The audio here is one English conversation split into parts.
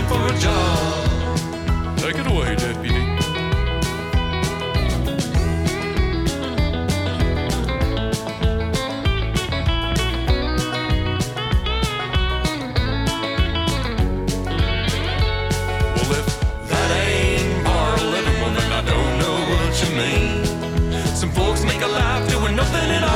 for a job. Take it away, Deputy. Some folks make a life doing nothing at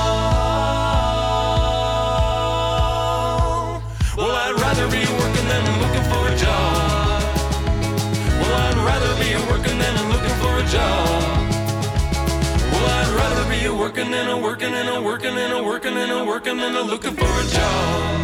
all. Well, I'd rather be working than looking for a job. Well, I'd rather be working than looking for a job. Well, I'd rather be working than looking for a job.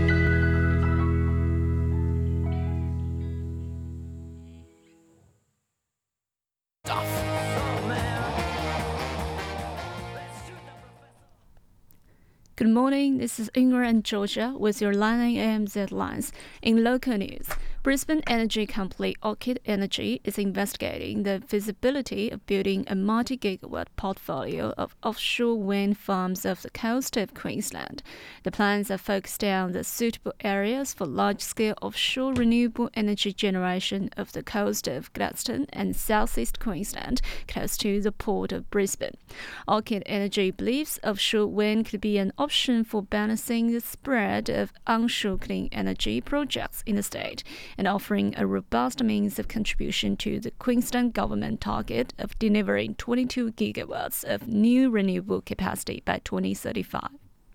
Good morning, this is Ingrid and Georgia with your 9 a.m. headlines. In local news, Brisbane energy company Orchid Energy is investigating the feasibility of building a multi-gigawatt portfolio of offshore wind farms off the coast of Queensland. The plans are focused on the suitable areas for large-scale offshore renewable energy generation off the coast of Gladstone and southeast Queensland, close to the port of Brisbane. Orchid Energy believes offshore wind could be an option for balancing the spread of onshore clean energy projects in the state and offering a robust means of contribution to the Queensland government target of delivering 22 gigawatts of new renewable capacity by 2035.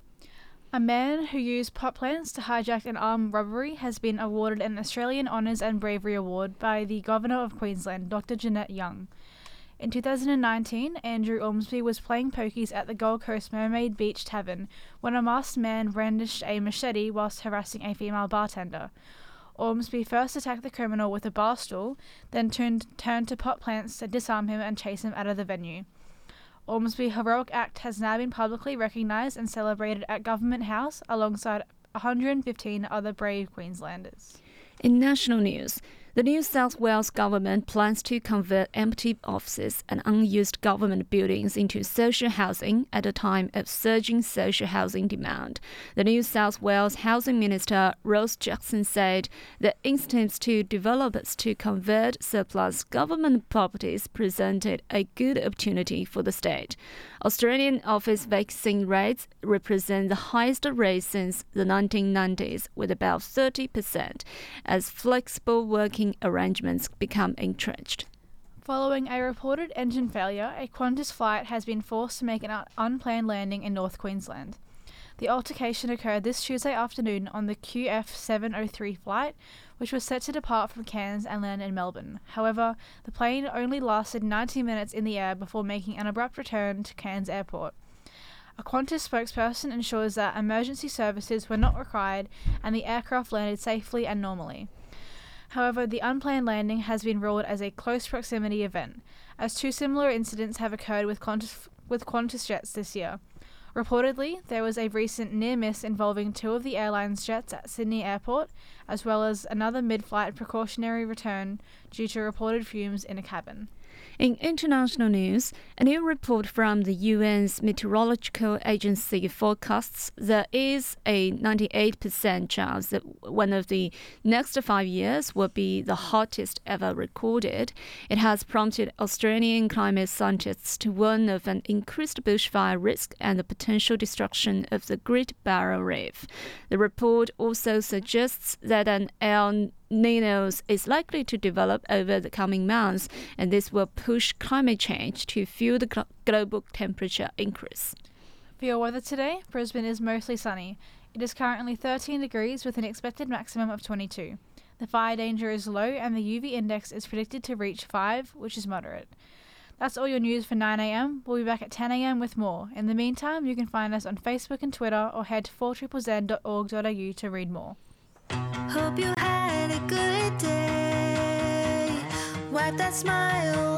A man who used pot plants to hijack an armed robbery has been awarded an Australian Honours and Bravery Award by the Governor of Queensland, Dr. Jeanette Young. In 2019, Andrew Ormsby was playing pokies at the Gold Coast Mermaid Beach Tavern when a masked man brandished a machete whilst harassing a female bartender. Ormsby first attacked the criminal with a bar stool, then turned to pot plants to disarm him and chase him out of the venue. Ormsby's heroic act has now been publicly recognised and celebrated at Government House alongside 115 other brave Queenslanders. In national news, the New South Wales government plans to convert empty offices and unused government buildings into social housing at a time of surging social housing demand. The New South Wales Housing Minister, Rose Jackson, said the instincts to developers to convert surplus government properties presented a good opportunity for the state. Australian office vacancy rates represent the highest rate since the 1990s, with about 30%, as flexible working arrangements become entrenched. Following a reported engine failure, a Qantas flight has been forced to make an unplanned landing in North Queensland. The altercation occurred this Tuesday afternoon on the QF703 flight, which was set to depart from Cairns and land in Melbourne. However, the plane only lasted 90 minutes in the air before making an abrupt return to Cairns Airport. A Qantas spokesperson ensures that emergency services were not required and the aircraft landed safely and normally. However, the unplanned landing has been ruled as a close proximity event, as two similar incidents have occurred with Qantas jets this year. Reportedly, there was a recent near-miss involving two of the airline's jets at Sydney Airport, as well as another mid-flight precautionary return due to reported fumes in a cabin. In international news, a new report from the UN's Meteorological Agency forecasts there is a 98% chance that one of the next 5 years will be the hottest ever recorded. It has prompted Australian climate scientists to warn of an increased bushfire risk and the potential destruction of the Great Barrier Reef. The report also suggests that an El Nino is likely to develop over the coming months, and this will push climate change to fuel the global temperature increase. For your weather today, Brisbane is mostly sunny. It is currently 13 degrees with an expected maximum of 22. The fire danger is low and the UV index is predicted to reach 5, which is moderate. That's all your news for 9 a.m. We'll be back at 10 a.m. with more. In the meantime, you can find us on Facebook and Twitter or head to 4ZZZ.org.au to read more. Hope you had a good day. Wipe that smile